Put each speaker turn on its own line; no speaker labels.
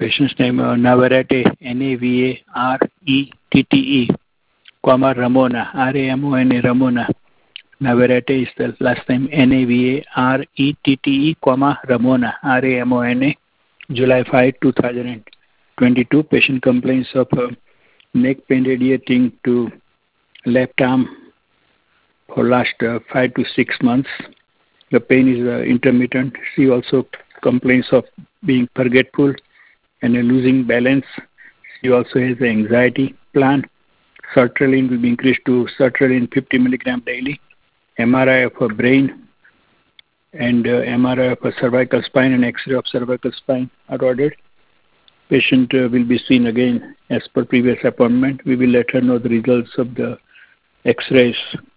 Patient's name Navarrete, Navarette, Ramona, Ramona, Ramona. Navarrete is the last name, Navarette, Ramona, Ramona. July 5, 2022. Patient complains of neck pain radiating to left arm for last 5 to 6 months. The pain is intermittent. She also complains of being forgetful and losing balance. She also has an anxiety plan. Sertraline will be increased to sertraline 50 milligram daily. MRI of her brain and MRI of her cervical spine and X-ray of cervical spine are ordered. Patient will be seen again as per previous appointment. We will let her know the results of the X-rays